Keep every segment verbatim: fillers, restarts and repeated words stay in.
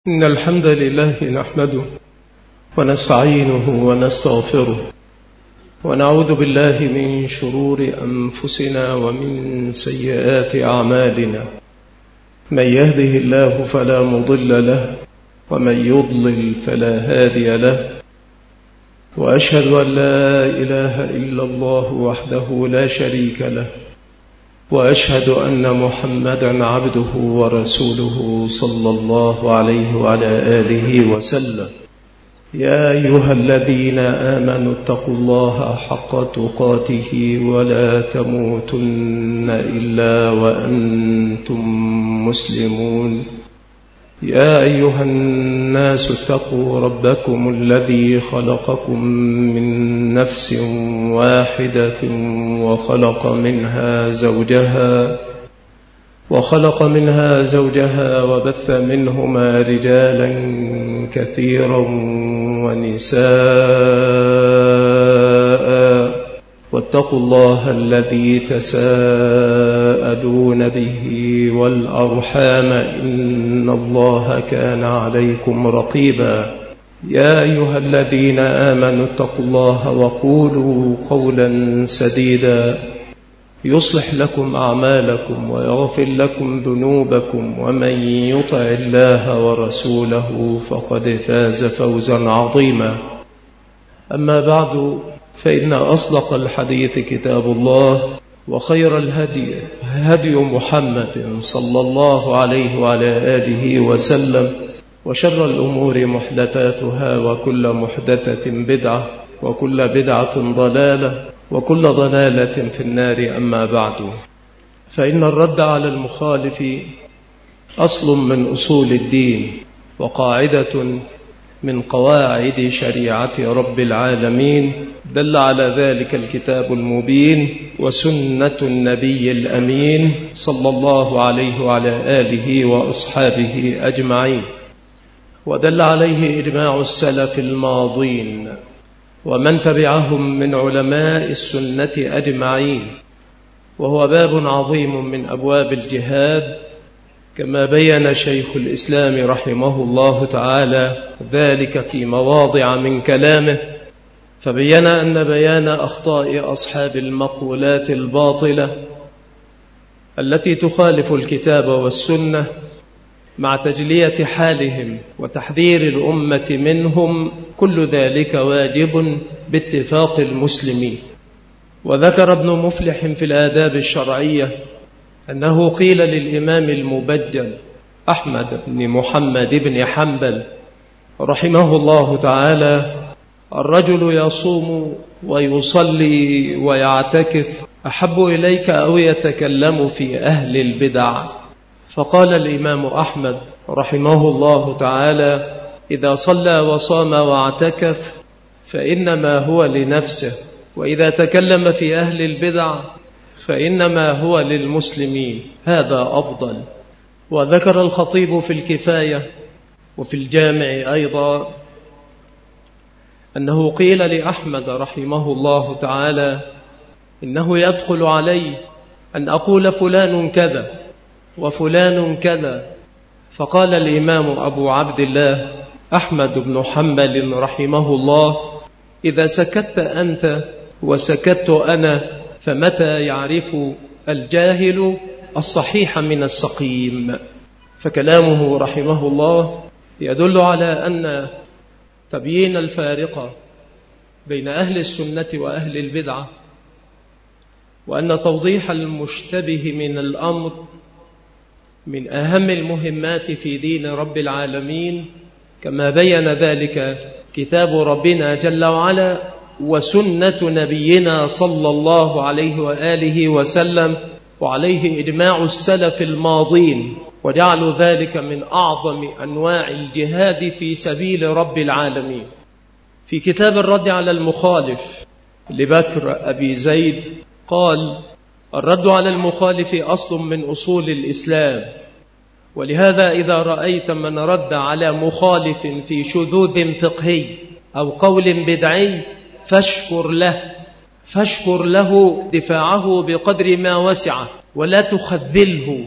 إن الحمد لله نحمده ونستعينه ونستغفره ونعوذ بالله من شرور أنفسنا ومن سيئات أعمالنا. من يهده الله فلا مضل له ومن يضلل فلا هادي له، وأشهد أن لا إله إلا الله وحده لا شريك له، وأشهد أن محمدا عبده ورسوله صلى الله عليه وعلى آله وسلم. يا أيها الذين آمنوا اتقوا الله حق تقاته ولا تموتن إلا وأنتم مسلمون. يا أيها الناس اتقوا ربكم الذي خلقكم من نفس واحدة وخلق منها زوجها وخلق منها زوجها وبث منهما رجالا كثيرا ونساء، واتقوا الله الذي تساءلون به والأرحام إن الله كان عليكم رقيبا. يا أيها الذين آمنوا اتقوا الله وقولوا قولا سديدا يصلح لكم أعمالكم ويغفر لكم ذنوبكم، ومن يطع الله ورسوله فقد فاز فوزا عظيما. أما بعد، فإن أصدق الحديث كتاب الله، وخير الهدي هدي محمد صلى الله عليه وعلى آله وسلم، وشر الأمور محدثاتها، وكل محدثة بدعة، وكل بدعة ضلالة، وكل ضلالة في النار. أما بعد، فإن الرد على المخالف أصل من أصول الدين، وقاعدة من قواعد شريعة رب العالمين، دل على ذلك الكتاب المبين وسنة النبي الأمين صلى الله عليه وعلى آله وأصحابه أجمعين، ودل عليه إجماع السلف الماضين ومن تبعهم من علماء السنة أجمعين. وهو باب عظيم من أبواب الجهاد، كما بين شيخ الإسلام رحمه الله تعالى ذلك في مواضع من كلامه، فبين أن بيان أخطاء أصحاب المقولات الباطلة التي تخالف الكتاب والسنة مع تجلية حالهم وتحذير الأمة منهم، كل ذلك واجب باتفاق المسلمين. وذكر ابن مفلح في الآداب الشرعية أنه قيل للإمام المبجل أحمد بن محمد بن حنبل رحمه الله تعالى: الرجل يصوم ويصلي ويعتكف أحب إليك أو يتكلم في أهل البدع؟ فقال الإمام أحمد رحمه الله تعالى: إذا صلى وصام واعتكف فإنما هو لنفسه، وإذا تكلم في أهل البدع فإنما هو للمسلمين، هذا أفضل. وذكر الخطيب في الكفاية وفي الجامع أيضا أنه قيل لأحمد رحمه الله تعالى: إنه يثقل علي أن أقول فلان كذا وفلان كذا. فقال الإمام أبو عبد الله أحمد بن حنبل رحمه الله: إذا سكت أنت وسكت أنا، فمتى يعرف الجاهل الصحيح من السقيم؟ فكلامه رحمه الله يدل على أن تبيين الفارقة بين أهل السنة وأهل البدعة، وأن توضيح المشتبه من الأمر من أهم المهمات في دين رب العالمين، كما بين ذلك كتاب ربنا جل وعلا وسنة نبينا صلى الله عليه وآله وسلم، وعليه إجماع السلف الماضين، وجعلوا ذلك من أعظم أنواع الجهاد في سبيل رب العالمين. في كتاب الرد على المخالف لبكر أبي زيد قال: الرد على المخالف أصل من أصول الإسلام، ولهذا إذا رأيت من رد على مخالف في شذوذ فقهي أو قول بدعي فاشكر له فاشكر له دفاعه بقدر ما وسعه، ولا تخذله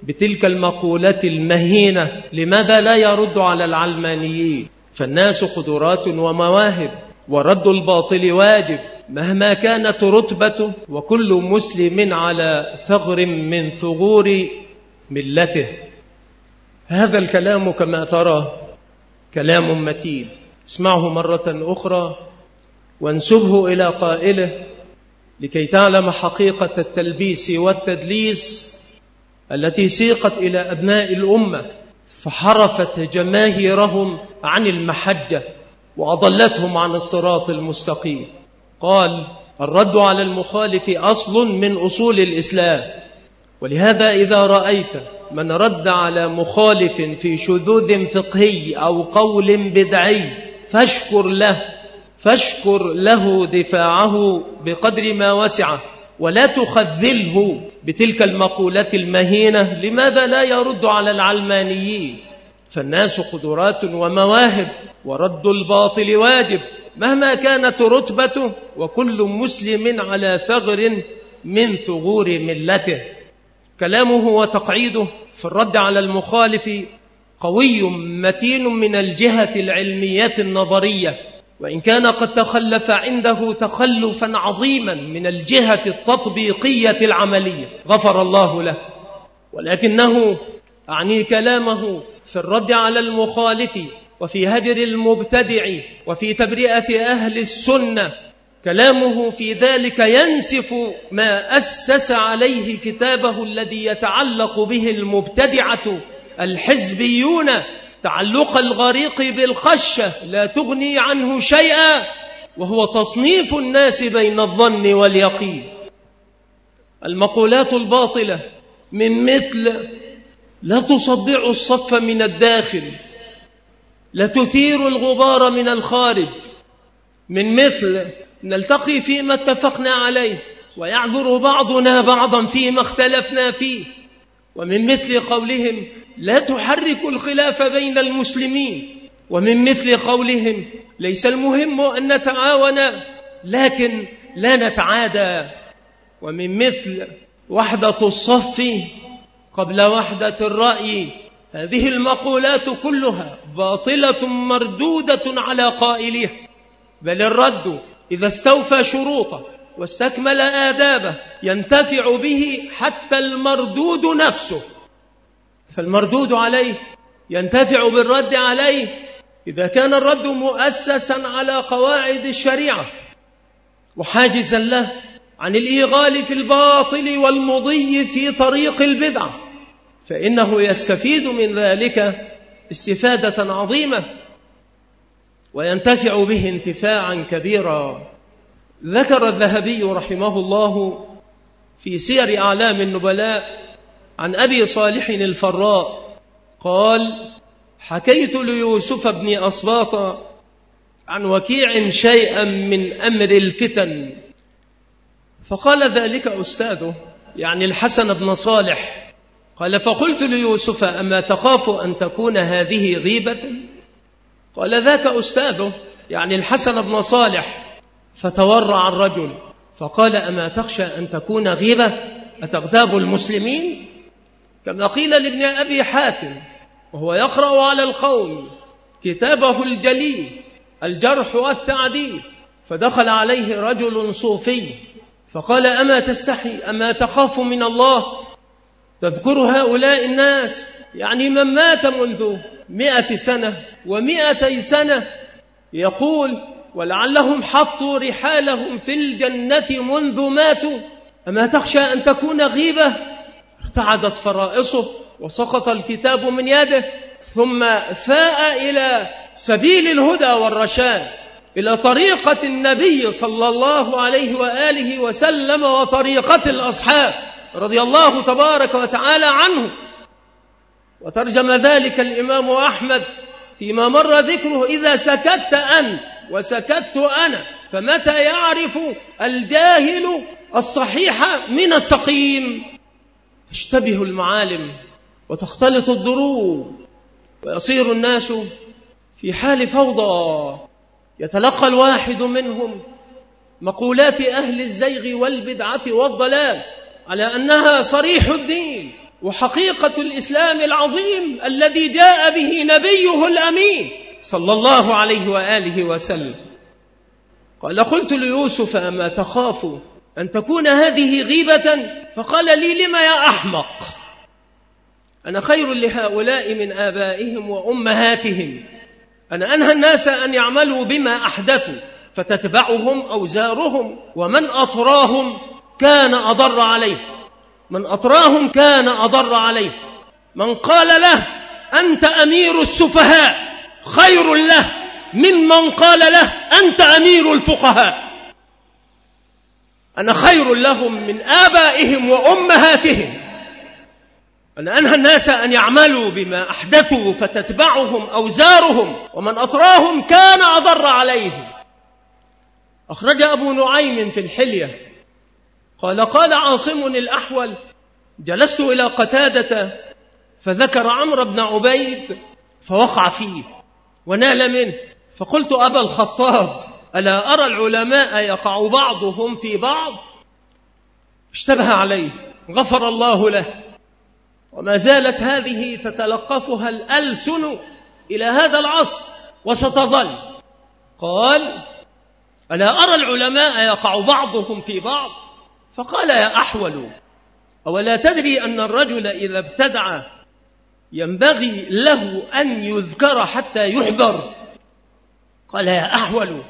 بتلك المقولة المهينة؟ لماذا لا يرد على العلمانيين؟ فالناس قدرات ومواهب، ورد الباطل واجب مهما كانت رتبته، وكل مسلم على ثغر من ثغور ملته. هذا الكلام كما ترى كلام متين، اسمعه مرة أخرى وانسبه إلى قائله لكي تعلم حقيقة التلبيس والتدليس التي سيقت إلى أبناء الأمة، فحرفت جماهيرهم عن المحجة وأضلتهم عن الصراط المستقيم. قال: الرد على المخالف أصل من أصول الإسلام، ولهذا إذا رأيت من رد على مخالف في شذوذ فقهي أو قول بدعي فاشكر له فاشكر له دفاعه بقدر ما وسعه، ولا تخذله بتلك المقولة المهينة. لماذا لا يرد على العلمانيين؟ فالناس قدرات ومواهب، ورد الباطل واجب مهما كانت رتبته، وكل مسلم على ثغر من ثغور ملته. كلامه وتقعيده في الرد على المخالف قوي متين من الجهة العلمية النظرية، وإن كان قد تخلف عنده تخلفا عظيما من الجهة التطبيقية العملية، غفر الله له. ولكنه أعني كلامه في الرد على المخالف وفي هجر المبتدع وفي تبرئة أهل السنة، كلامه في ذلك ينسف ما أسس عليه كتابه الذي يتعلق به المبتدعة الحزبيون تعلق الغريق بالقشة لا تغني عنه شيئا، وهو تصنيف الناس بين الظن واليقين. المقولات الباطلة من مثل: لا تصدع الصف من الداخل، لا تثير الغبار من الخارج، من مثل: نلتقي فيما اتفقنا عليه ويعذر بعضنا بعضا فيما اختلفنا فيه، ومن مثل قولهم: لا تحرك الخلاف بين المسلمين، ومن مثل قولهم: ليس المهم أن نتعاون لكن لا نتعادى، ومن مثل: وحدة الصف قبل وحدة الرأي. هذه المقولات كلها باطلة مردودة على قائلها، بل الرد إذا استوفى شروطه واستكمل آدابه ينتفع به حتى المردود نفسه. فالمردود عليه ينتفع بالرد عليه إذا كان الرد مؤسسا على قواعد الشريعة وحاجزا له عن الإيغال في الباطل والمضي في طريق البدعة، فإنه يستفيد من ذلك استفادة عظيمة وينتفع به انتفاعا كبيرا. ذكر الذهبي رحمه الله في سير أعلام النبلاء عن أبي صالح الفراء قال: حكيت ليوسف بن أصباط عن وكيع شيئا من أمر الفتن، فقال ذلك أستاذه يعني الحسن بن صالح، قال: فقلت ليوسف: أما تخاف أن تكون هذه غيبة؟ قال: ذاك أستاذه يعني الحسن بن صالح. فتورع الرجل فقال: أما تخشى أن تكون غيبة؟ أتغتاب المسلمين؟ كما قيل لابن أبي حاتم وهو يقرأ على القوم كتابه الجليل الجرح والتعديل، فدخل عليه رجل صوفي فقال: أما تستحي أما تخاف من الله تذكر هؤلاء الناس، يعني من مات منذ مئة سنة ومئتي سنة، يقول: ولعلهم حطوا رحالهم في الجنة منذ ماتوا، أما تخشى أن تكون غيبة؟ ارتعدت فرائصه وسقط الكتاب من يده، ثم فاء إلى سبيل الهدى والرشاد، إلى طريقة النبي صلى الله عليه وآله وسلم وطريقة الأصحاب رضي الله تبارك وتعالى عنه. وترجم ذلك الإمام أحمد فيما مر ذكره: إذا سكت أنت وسكت أنا فمتى يعرف الجاهل الصحيح من السقيم؟ تشتبه المعالم وتختلط الضروب ويصير الناس في حال فوضى، يتلقى الواحد منهم مقولات أهل الزيغ والبدعة والضلال على أنها صريح الدين وحقيقة الإسلام العظيم الذي جاء به نبيه الأمين صلى الله عليه وآله وسلم. قال: قلت ليوسف: أما تخاف أن تكون هذه غيبة؟ فقال لي: لما يا أحمق؟ أنا خير لهؤلاء من آبائهم وأمهاتهم. أنا أنهى الناس أن يعملوا بما أحدثوا فتتبعهم أوزارهم، ومن أطراهم كان أضر عليه. من أطراهم كان أضر عليه. من قال له: أنت أمير السفهاء، خير له ممن قال له: أنت أمير الفقهاء. أنا خير لهم من آبائهم وأمهاتهم. أنا أنهى الناس أن يعملوا بما أحدثوا فتتبعهم أوزارهم، ومن أطراهم كان أضر عليهم. أخرج أبو نعيم في الحلية قال: قال عاصم الأحول: جلست إلى قتادة فذكر عمرو بن عبيد فوقع فيه ونال منه، فقلت: أبا الخطاب، ألا أرى العلماء يقع بعضهم في بعض؟ اشتبه عليه، غفر الله له. وما زالت هذه تتلقفها الألسن إلى هذا العصر وستظل. قال: ألا أرى العلماء يقع بعضهم في بعض؟ فقال: يا أحول، أولا تدري أن الرجل إذا ابتدع ينبغي له أن يذكر حتى يحذر؟ قال: يا أحول.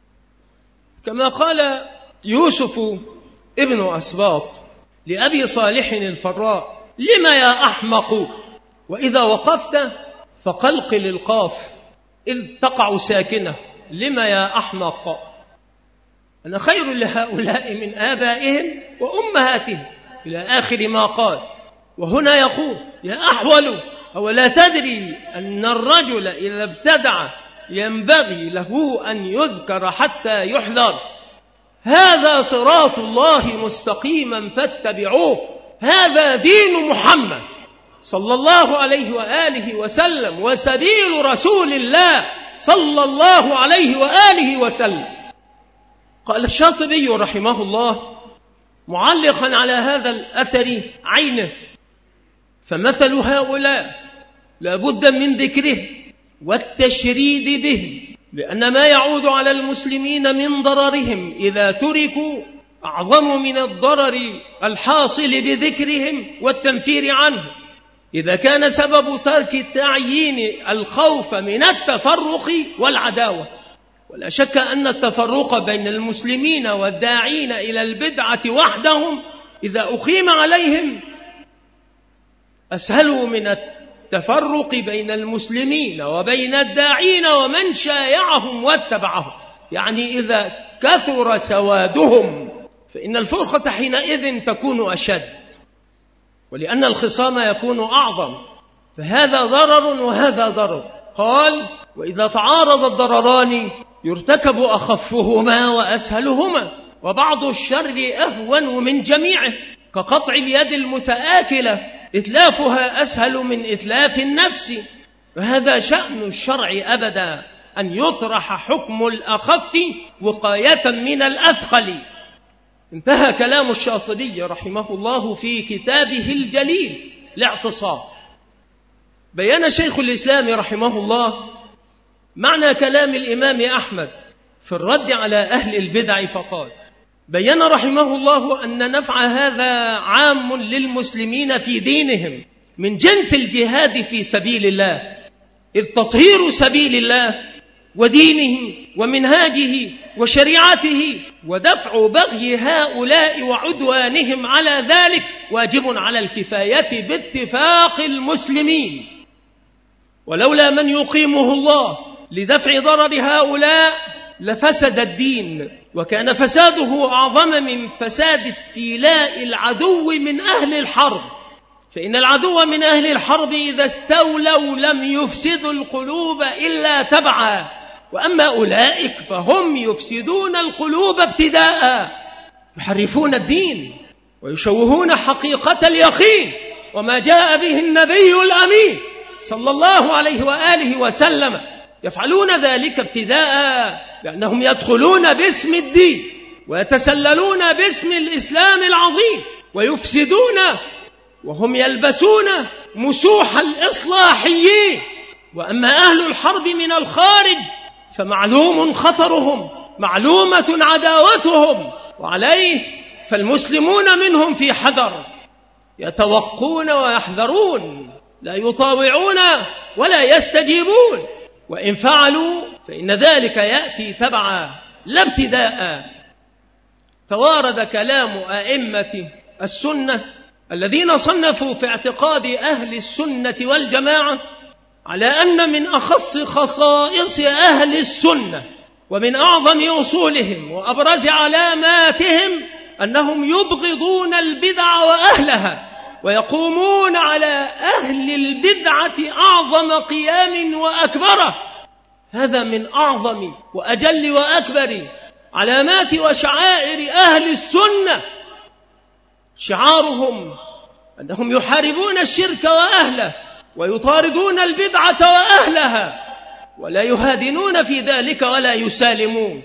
كما قال يوسف ابن أسباط لأبي صالح الفراء: لما يا أحمق؟ وإذا وقفت فقلقل القاف إذ تقع ساكنة. لما يا أحمق؟ أنا خير لهؤلاء من آبائهم وأمهاتهم إلى آخر ما قال. وهنا يقول: يا أحول، أولا تدري أن الرجل إذا ابتدع ينبغي له أن يذكر حتى يحذر؟ هذا صراط الله مستقيما فاتبعوه، هذا دين محمد صلى الله عليه وآله وسلم، وسبيل رسول الله صلى الله عليه وآله وسلم. قال الشاطبي رحمه الله معلقا على هذا الأثر عينه: فمثل هؤلاء لا بد من ذكره والتشريد به، لأن ما يعود على المسلمين من ضررهم إذا تركوا أعظم من الضرر الحاصل بذكرهم والتنفير عنه. إذا كان سبب ترك التعيين الخوف من التفرق والعداوة، ولا شك أن التفرق بين المسلمين والداعين إلى البدعة وحدهم إذا أقيم عليهم أسهل من التفرق بين المسلمين وبين الداعين ومن شايعهم واتبعهم. يعني إذا كثر سوادهم فإن الفرقة حينئذ تكون أشد، ولأن الخصام يكون أعظم، فهذا ضرر وهذا ضرر. قال: وإذا تعارض الضرران يرتكب أخفهما وأسهلهما، وبعض الشر أهون من جميعه، كقطع اليد المتآكلة إتلافها أسهل من إتلاف النفس. وهذا شأن الشرع أبدا، أن يطرح حكم الأخف وقاية من الأثقل. انتهى كلام الشاطبي رحمه الله في كتابه الجليل الاعتصام. بيان شيخ الإسلام رحمه الله معنى كلام الإمام أحمد في الرد على أهل البدع، فقال: بيّن رحمه الله أن نفع هذا عام للمسلمين في دينهم من جنس الجهاد في سبيل الله، إذ تطهير سبيل الله ودينه ومنهاجه وشريعته ودفع بغي هؤلاء وعدوانهم على ذلك واجب على الكفاية باتفاق المسلمين، ولولا من يقيمه الله لدفع ضرر هؤلاء لفسد الدين، وكان فساده أعظم من فساد استيلاء العدو من أهل الحرب، فإن العدو من أهل الحرب إذا استولوا لم يفسدوا القلوب إلا تبعا، وأما أولئك فهم يفسدون القلوب ابتداء، يحرفون الدين ويشوهون حقيقة اليقين وما جاء به النبي الأمين صلى الله عليه وآله وسلم. يفعلون ذلك ابتداء لأنهم يدخلون باسم الدين ويتسللون باسم الإسلام العظيم ويفسدون وهم يلبسون مسوح الإصلاحيين. وأما أهل الحرب من الخارج فمعلوم خطرهم، معلومة عداوتهم، وعليه فالمسلمون منهم في حذر، يتوقون ويحذرون، لا يطاوعون ولا يستجيبون، وإن فعلوا فإن ذلك يأتي تبعا لا ابتداء. توارد كلام أئمة السنة الذين صنفوا في اعتقاد أهل السنة والجماعة على أن من أخص خصائص أهل السنة ومن أعظم أصولهم وأبرز علاماتهم أنهم يبغضون البدع وأهلها، ويقومون على أهل البدعة أعظم قيام وأكبره. هذا من أعظم وأجل وأكبر علامات وشعائر أهل السنة. شعارهم أنهم يحاربون الشرك وأهله ويطاردون البدعة وأهلها، ولا يهادنون في ذلك ولا يسالمون.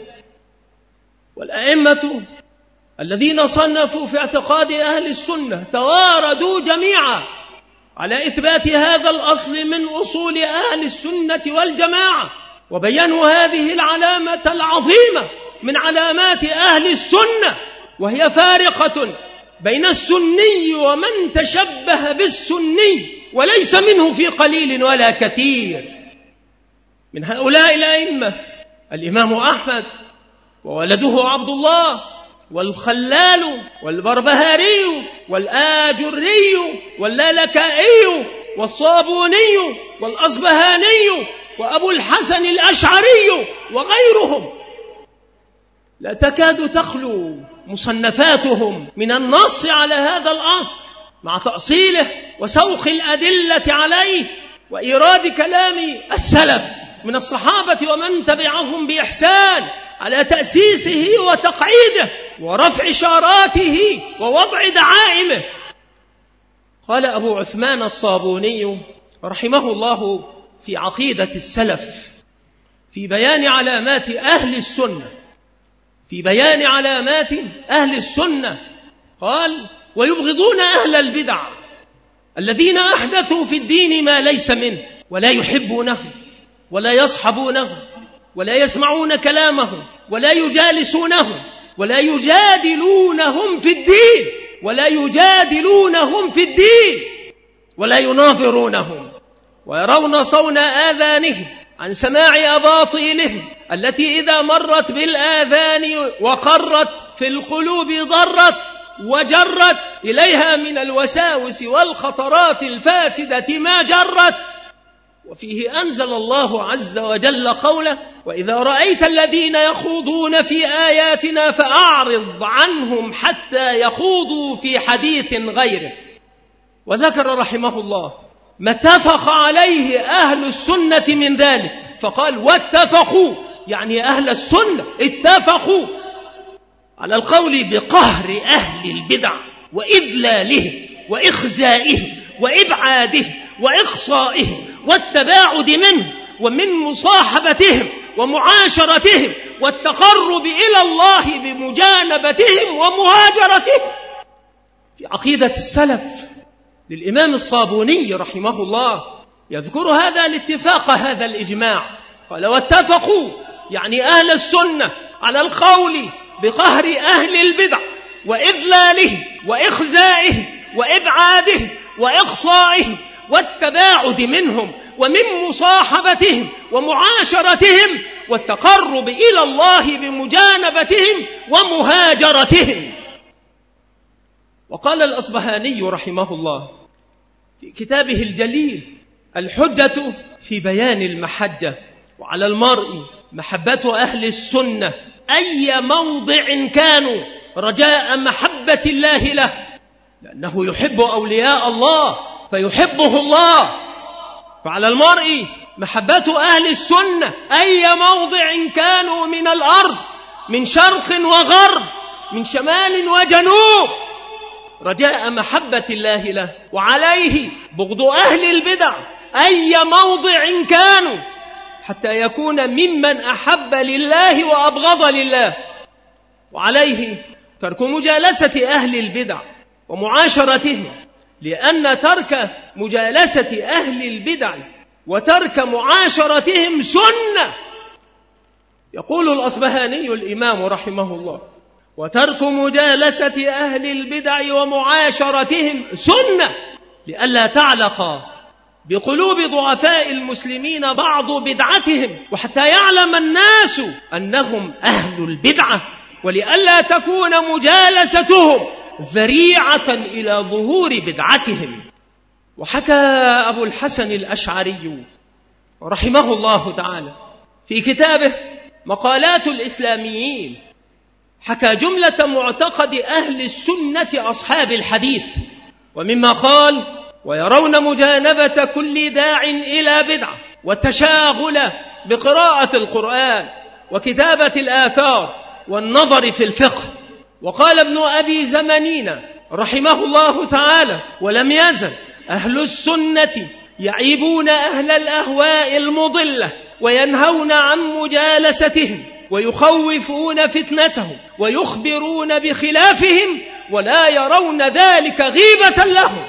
والأئمة الذين صنفوا في اعتقاد أهل السنة تواردوا جميعا على إثبات هذا الأصل من أصول أهل السنة والجماعة، وبينوا هذه العلامة العظيمة من علامات أهل السنة، وهي فارقة بين السني ومن تشبه بالسني وليس منه في قليل ولا كثير. من هؤلاء الأئمة الإمام أحمد وولده عبد الله والخلال والبربهاري والآجري واللالكائي والصابوني والأصبهاني وأبو الحسن الأشعري وغيرهم. لا تكاد تخلو مصنفاتهم من النص على هذا الأصل مع تأصيله وسوق الأدلة عليه وإيراد كلام السلف من الصحابة ومن تبعهم بإحسان على تأسيسه وتقعيده ورفع شاراته ووضع دعائمه. قال أبو عثمان الصابوني رحمه الله في عقيدة السلف في بيان علامات أهل السنة في بيان علامات أهل السنة قال: ويبغضون أهل البدع الذين أحدثوا في الدين ما ليس منه، ولا يحبونه ولا يصحبونه ولا يسمعون كلامه ولا يجالسونه ولا يجادلونهم في الدين ولا يجادلونهم في الدين ولا يناظرونهم، ويرون صون آذانهم عن سماع أباطيلهم التي إذا مرت بالآذان وقرت في القلوب ضرت وجرت إليها من الوساوس والخطرات الفاسدة ما جرت. وفيه أنزل الله عز وجل قوله: وإذا رأيت الذين يخوضون في آياتنا فأعرض عنهم حتى يخوضوا في حديث غيره. وذكر رحمه الله ما اتفق عليه أهل السنة من ذلك فقال: واتفقوا، يعني أهل السنة اتفقوا على القول بقهر أهل البدع وإذلالهم وإخزائهم وإبعادهم وإقصائهم والتباعد منه ومن مصاحبتهم ومعاشرتهم والتقرب إلى الله بمجانبتهم ومهاجرتهم. في عقيدة السلف للإمام الصابوني رحمه الله يذكر هذا الاتفاق، هذا الإجماع. قال: واتفقوا، يعني أهل السنة، على القول بقهر أهل البدع وإذلالهم وإخزائهم وإبعادهم وإقصائهم والتباعد منهم ومن مصاحبتهم ومعاشرتهم والتقرب إلى الله بمجانبتهم ومهاجرتهم. وقال الأصبهاني رحمه الله في كتابه الجليل الحجة في بيان المحجة: وعلى المرء محبة أهل السنة أي موضع كانوا رجاء محبة الله له، لأنه يحب أولياء الله فيحبه الله. فعلى المرء محبة أهل السنة أي موضع كانوا من الأرض، من شرق وغرب، من شمال وجنوب، رجاء محبة الله له. وعليه بغض أهل البدع أي موضع كانوا، حتى يكون ممن أحب لله وأبغض لله. وعليه ترك مجالسة أهل البدع ومعاشرتهم لأن ترك مجالسة أهل البدع وترك معاشرتهم سنة. يقول الأصبهاني الإمام رحمه الله: وترك مجالسة أهل البدع ومعاشرتهم سنة لئلا تعلق بقلوب ضعفاء المسلمين بعض بدعتهم، وحتى يعلم الناس أنهم أهل البدعة، ولئلا تكون مجالستهم ذريعة إلى ظهور بدعتهم. وحكى أبو الحسن الأشعري رحمه الله تعالى في كتابه مقالات الإسلاميين، حكى جملة معتقد أهل السنة أصحاب الحديث، ومما قال: ويرون مجانبة كل داع إلى بدعة والتشاغل بقراءة القرآن وكتابة الآثار والنظر في الفقه. وقال ابن أبي زمانين رحمه الله تعالى: ولم يزل أهل السنة يعيبون أهل الأهواء المضلة وينهون عن مجالستهم ويخوفون فتنتهم ويخبرون بخلافهم، ولا يرون ذلك غيبة لهم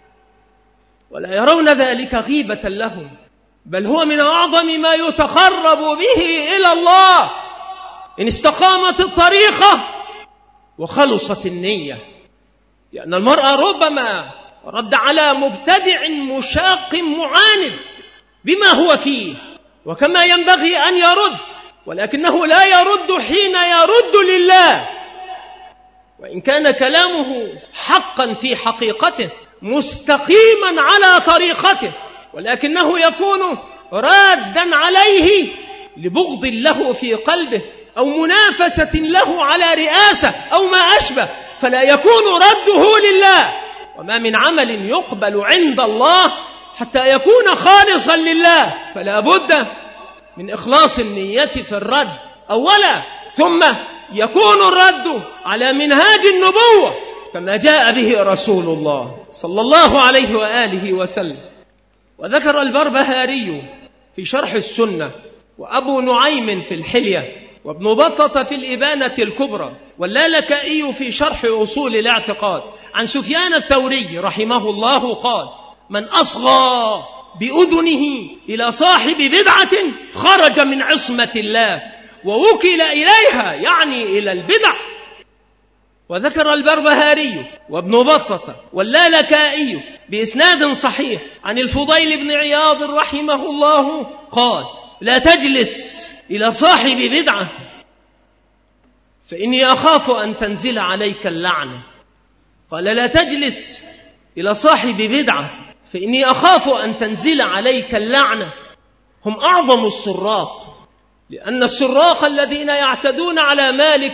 ولا يرون ذلك غيبة لهم بل هو من أعظم ما يتقرب به إلى الله إن استقامت الطريقة وخلصت النية. لأن المرأة ربما رد على مبتدع مشاق معاند بما هو فيه وكما ينبغي أن يرد، ولكنه لا يرد حين يرد لله، وإن كان كلامه حقا في حقيقته مستقيما على طريقته، ولكنه يكون رادا عليه لبغض له في قلبه أو منافسة له على رئاسة أو ما أشبه، فلا يكون رده لله. وما من عمل يقبل عند الله حتى يكون خالصا لله، فلا بد من إخلاص النية في الرد أولا، ثم يكون الرد على منهاج النبوة كما جاء به رسول الله صلى الله عليه وآله وسلم. وذكر البربهاري في شرح السنة، وأبو نعيم في الحلية، وابن بطة في الإبانة الكبرى، واللالكائي في شرح أصول الاعتقاد عن سفيان الثوري رحمه الله قال: من أصغى بأذنه إلى صاحب بدعة خرج من عصمة الله ووكل إليها، يعني إلى البدع. وذكر البربهاري وابن بطة واللالكائي بإسناد صحيح عن الفضيل بن عياض رحمه الله قال: لا تجلس إلى صاحب بدعة فإني أخاف أن تنزل عليك اللعنة. قال: لا تجلس إلى صاحب بدعة فإني أخاف أن تنزل عليك اللعنة. هم أعظم السراق، لأن السراق الذين يعتدون على مالك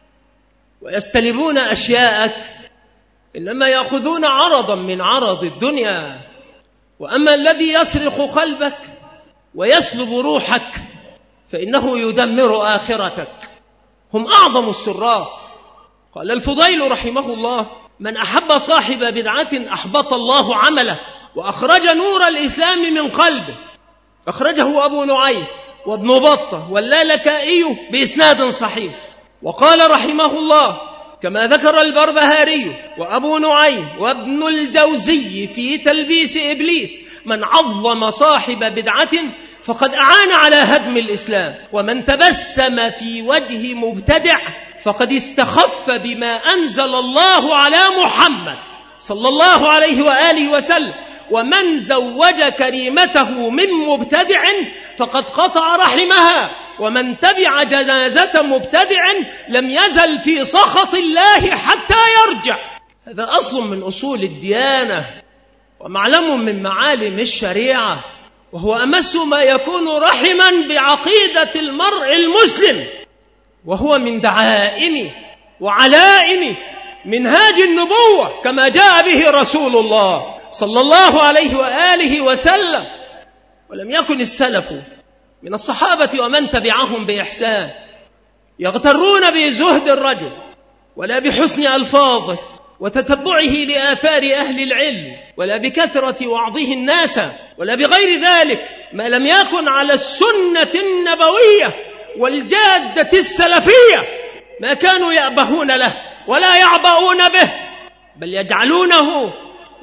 ويستلبون أشياءك إنما يأخذون عرضا من عرض الدنيا، وأما الذي يسرق قلبك ويسلب روحك فإنه يدمر آخرتك. هم أعظم السراق. قال الفضيل رحمه الله: من أحب صاحب بدعة أحبط الله عمله وأخرج نور الإسلام من قلبه. أخرجه أبو نعيم وابن بطة واللالكائي بإسناد صحيح. وقال رحمه الله كما ذكر البربهاري وأبو نعيم وابن الجوزي في تلبيس إبليس: من عظم صاحب بدعة فقد أعان على هدم الإسلام، ومن تبسم في وجه مبتدع فقد استخف بما أنزل الله على محمد صلى الله عليه وآله وسلم، ومن زوج كريمته من مبتدع فقد قطع رحمها، ومن تبع جنازة مبتدع لم يزل في سخط الله حتى يرجع. هذا أصل من أصول الديانة ومعلم من معالم الشريعة، وهو أمس ما يكون رحما بعقيدة المرء المسلم، وهو من دعائم وعلائم منهاج النبوة كما جاء به رسول الله صلى الله عليه وآله وسلم. ولم يكن السلف من الصحابة ومن تبعهم بإحسان يغترون بزهد الرجل ولا بحسن ألفاظه وتتبعه لآثار أهل العلم، ولا بكثرة وعظه الناس، ولا بغير ذلك ما لم يكن على السنة النبوية والجادة السلفية. ما كانوا يأبهون له ولا يعبؤون به، بل يجعلونه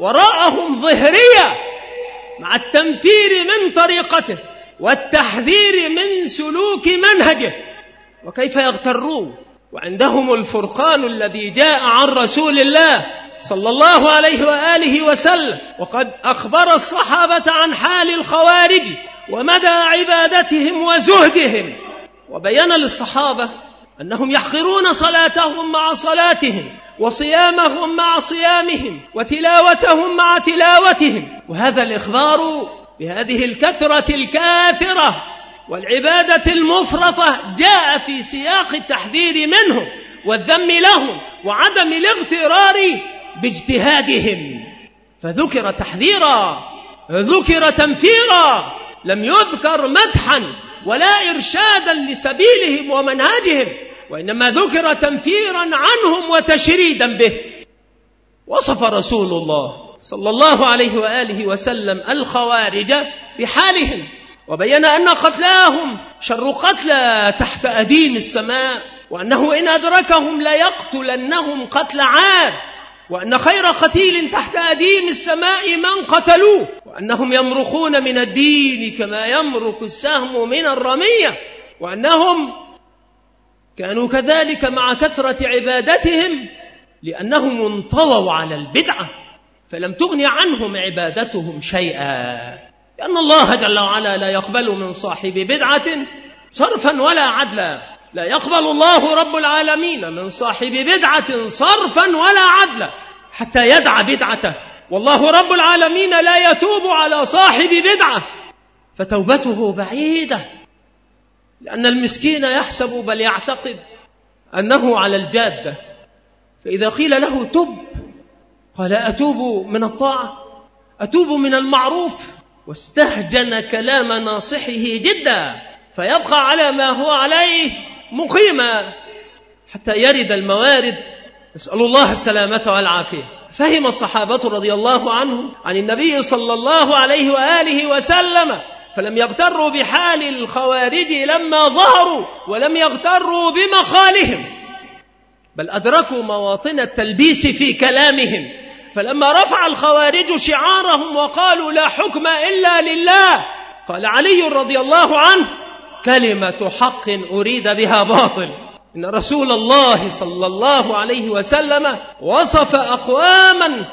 وراءهم ظهرية مع التنفير من طريقته والتحذير من سلوك منهجه. وكيف يغترون وعندهم الفرقان الذي جاء عن رسول الله صلى الله عليه وآله وسلم، وقد أخبر الصحابة عن حال الخوارج ومدى عبادتهم وزهدهم، وبين للصحابة أنهم يحقرون صلاتهم مع صلاتهم وصيامهم مع صيامهم وتلاوتهم مع تلاوتهم. وهذا الإخبار بهذه الكثرة الكاثرة والعبادة المفرطة جاء في سياق التحذير منهم والذم لهم وعدم الاغترار باجتهادهم، فذكر تحذيرا، ذكر تنفيرا، لم يذكر مدحا ولا إرشادا لسبيلهم ومنهجهم، وإنما ذكر تنفيرا عنهم وتشريدا به. وصف رسول الله صلى الله عليه وآله وسلم الخوارج بحالهم، وبين أن قتلاهم شر قتلى تحت أديم السماء، وأنه إن أدركهم ليقتلنهم قتل عاد، وأن خير قتيل تحت أديم السماء من قتلوه، وأنهم يمرقون من الدين كما يمرق السهم من الرمية، وأنهم كانوا كذلك مع كثرة عبادتهم لأنهم انطووا على البدعة فلم تغن عنهم عبادتهم شيئا، لأن الله جل وعلا لا يقبل من صاحب بدعة صرفا ولا عدلا. لا يقبل الله رب العالمين من صاحب بدعة صرفا ولا عدلا حتى يدع بدعته، والله رب العالمين لا يتوب على صاحب بدعة فتوبته بعيدة، لأن المسكين يحسب بل يعتقد أنه على الجادة، فإذا قيل له تب قال أتوب من الطاعة، أتوب من المعروف، واستهجن كلام ناصحه جدا، فيبقى على ما هو عليه مقيما حتى يرد الموارد، نسأل الله السلامة والعافية. فهم الصحابة رضي الله عنهم عن النبي صلى الله عليه وآله وسلم، فلم يغتروا بحال الخوارج لما ظهروا، ولم يغتروا بمقالهم، بل أدركوا مواطن التلبيس في كلامهم، فلما رفع الخوارج شعارهم وقالوا لا حكم إلا لله، قال علي رضي الله عنه كلمة حق أريد بها باطل. إن رسول الله صلى الله عليه وسلم وصف أقواما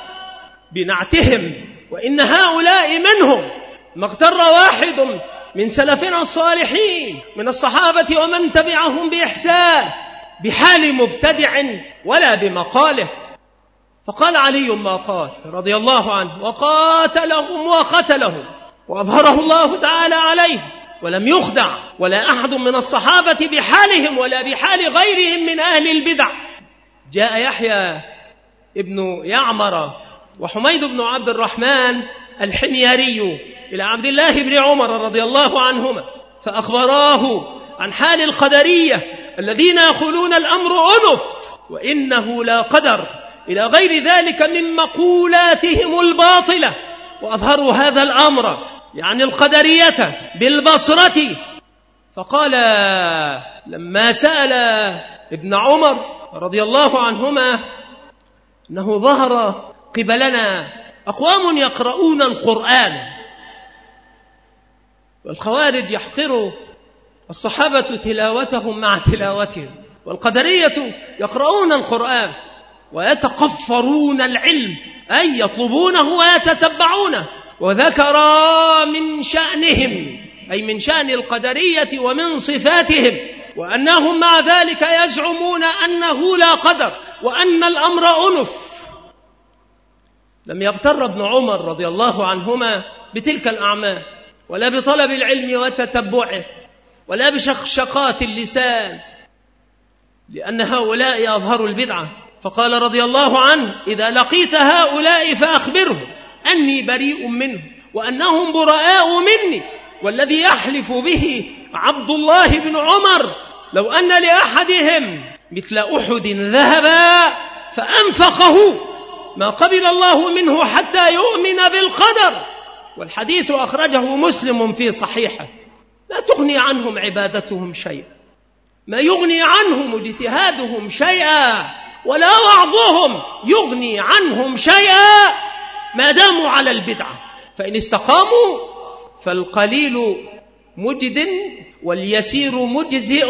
بنعتهم، وإن هؤلاء منهم ما اغتر واحد من سلفنا الصالحين من الصحابة ومن تبعهم بإحسان بحال مبتدع ولا بمقاله. فقال علي ما قال رضي الله عنه وقاتلهم وقتلهم وأظهره الله تعالى عليه، ولم يخدع ولا أحد من الصحابة بحالهم ولا بحال غيرهم من أهل البدع. جاء يحيى ابن يعمر وحميد بن عبد الرحمن الحميري إلى عبد الله بن عمر رضي الله عنهما فأخبراه عن حال القدرية الذين يقولون الأمر أنف وإنه لا قدر إلى غير ذلك من مقولاتهم الباطلة، وأظهروا هذا الأمر يعني القدرية بالبصرة. فقال لما سأل ابن عمر رضي الله عنهما أنه ظهر قبلنا أقوام يقرؤون القرآن، والخوارج يحقروا الصحابة تلاوتهم مع تلاوتهم، والقدرية يقرؤون القرآن ويتقفرون العلم أي يطلبونه ويتتبعونه، وذكر من شأنهم أي من شأن القدرية ومن صفاتهم وأنهم مع ذلك يزعمون أنه لا قدر وأن الأمر أنف. لم يغتر ابن عمر رضي الله عنهما بتلك الأعمال ولا بطلب العلم وتتبعه ولا بشقشقات اللسان، لأن هؤلاء أظهروا البدعة. فقال رضي الله عنه إذا لقيت هؤلاء فأخبرهم أني بريء منه وأنهم براء مني، والذي يحلف به عبد الله بن عمر لو أن لأحدهم مثل أحد ذهبا فأنفقه ما قبل الله منه حتى يؤمن بالقدر. والحديث أخرجه مسلم في صحيحه. لا تغني عنهم عبادتهم شيئا، ما يغني عنهم اجتهادهم شيئا، ولا وعظهم يغني عنهم شيئا، ما داموا على البدعة، فإن استقاموا فالقليل مجد واليسير مجزئ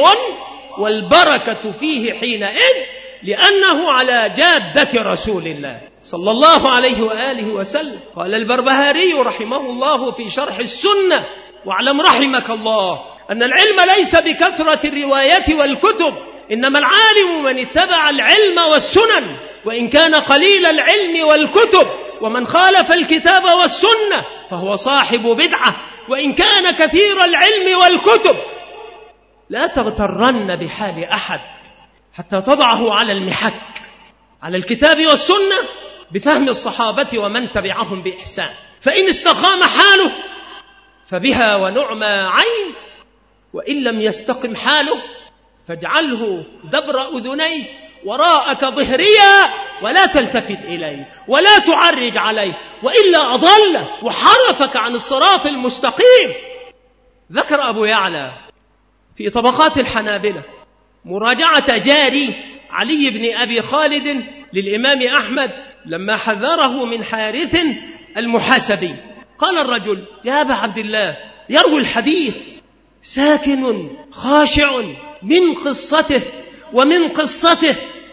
والبركة فيه حينئذ، لأنه على جادة رسول الله صلى الله عليه وآله وسلم. قال البربهاري رحمه الله في شرح السنة: واعلم رحمك الله أن العلم ليس بكثرة الروايات والكتب، إنما العالم من اتبع العلم والسنن، وإن كان قليل العلم والكتب، ومن خالف الكتاب والسنة فهو صاحب بدعة، وإن كان كثير العلم والكتب. لا تغترن بحال أحد حتى تضعه على المحك، على الكتاب والسنة بفهم الصحابة ومن تبعهم بإحسان، فإن استقام حاله فبها ونعم عين، وإن لم يستقم حاله فاجعله دبر أذنيه وراءك ظهريا ولا تلتفت إليه ولا تعرج عليه، وإلا أضل وحرفك عن الصراط المستقيم. ذكر أبو يعلى في طبقات الحنابلة مراجعة جاري علي بن أبي خالد للإمام أحمد لما حذره من حارث المحاسبي. قال الرجل: يا أبا عبد الله، يروي الحديث ساكن خاشع من قصته ومن قصته.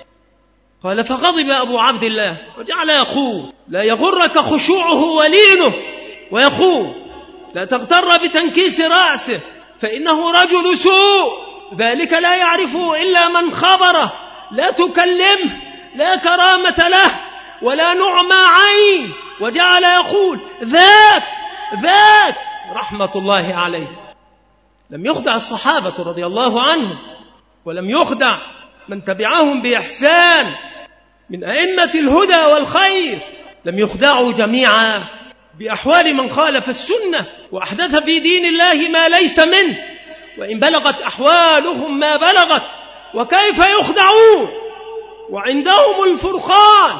قال: فغضب أبو عبد الله وجعل يقول: لا يغرك خشوعه ولينه، ويقول: لا تغتر بتنكيس رأسه فإنه رجل سوء، ذلك لا يعرفه إلا من خبره، لا تكلمه، لا كرامة له ولا نعمى عين. وجعل يقول: ذاك ذاك رحمة الله عليه. لم يخدع الصحابة رضي الله عنهم، ولم يخدع من تبعهم بإحسان من أئمة الهدى والخير، لم يخدعوا جميعا بأحوال من خالف السنة وأحدث في دين الله ما ليس منه، وإن بلغت أحوالهم ما بلغت. وكيف يخدعون وعندهم الفرقان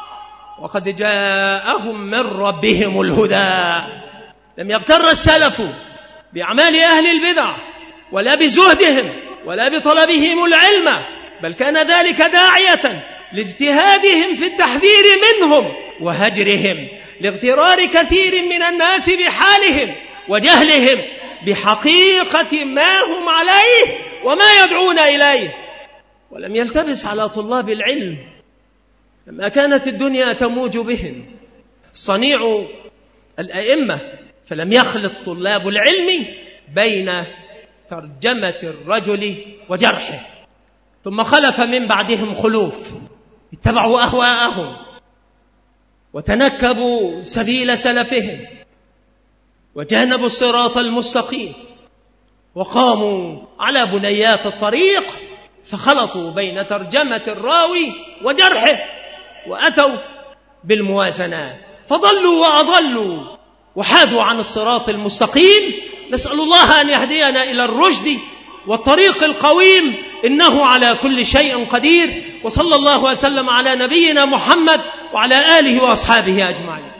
وقد جاءهم من ربهم الهدى؟ لم يغتر السلف بأعمال أهل البدع ولا بزهدهم ولا بطلبهم العلم، بل كان ذلك داعية لاجتهادهم في التحذير منهم وهجرهم، لاغترار كثير من الناس بحالهم وجهلهم بحقيقة ما هم عليه وما يدعون إليه. ولم يلتبس على طلاب العلم لما كانت الدنيا تموج بهم صنيع الأئمة، فلم يخلط طلاب العلم بين ترجمة الرجل وجرحه، ثم خلف من بعدهم خلوف اتبعوا أهواءهم وتنكبوا سبيل سلفهم وجانبوا الصراط المستقيم، وقاموا على بنيات الطريق فخلطوا بين ترجمة الراوي وجرحه، وأتوا بالموازنات فضلوا وأضلوا وحادوا عن الصراط المستقيم. نسأل الله أن يهدينا إلى الرشد والطريق القويم، إنه على كل شيء قدير. وصلى الله وسلم على نبينا محمد وعلى آله وأصحابه أجمعين.